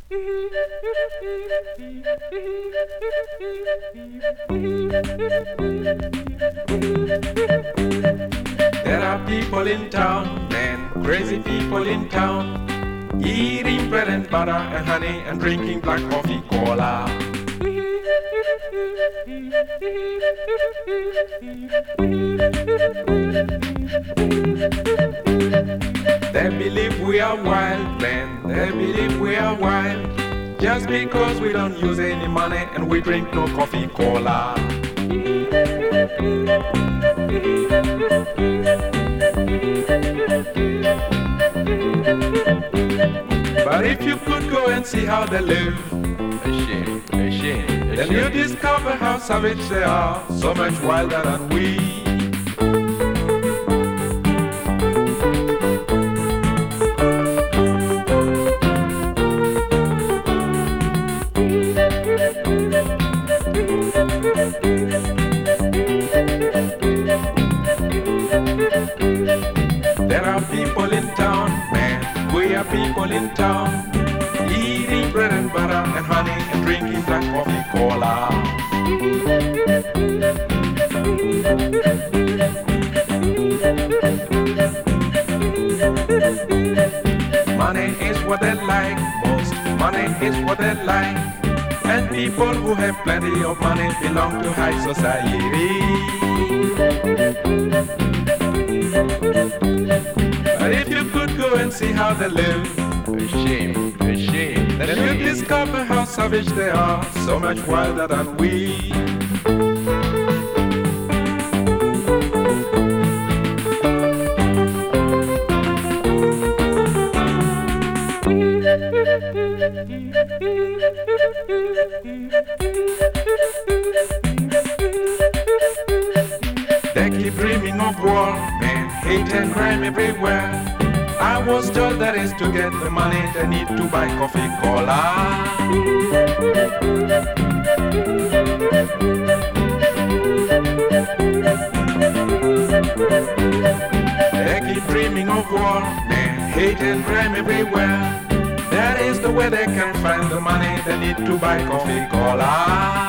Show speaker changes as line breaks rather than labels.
There are people in town, men, crazy people in town, eating bread and butter and honey and drinking black coffee cola. They believe we are wild, men, they believe we are wild, just because we don't use any money and we drink no coffee cola. But if you could go and see how they live, then you discover how savage they are, so much wilder than we. There are people in town, man, we are people in town, eating bread and butter and honey and drinking black coffee cola. Money is what they like most, money is what they like, and people who have plenty of money belong to high society. But if you could go and see how they live, then you discover how savage they are, so much wilder than we. They keep dreaming of war, man, hate and crime everywhere. I was told that is to get the money they need to buy coffee cola. They keep dreaming of war, man, hate and crime everywhere. That is the way they can find the money they need to buy coffee cola.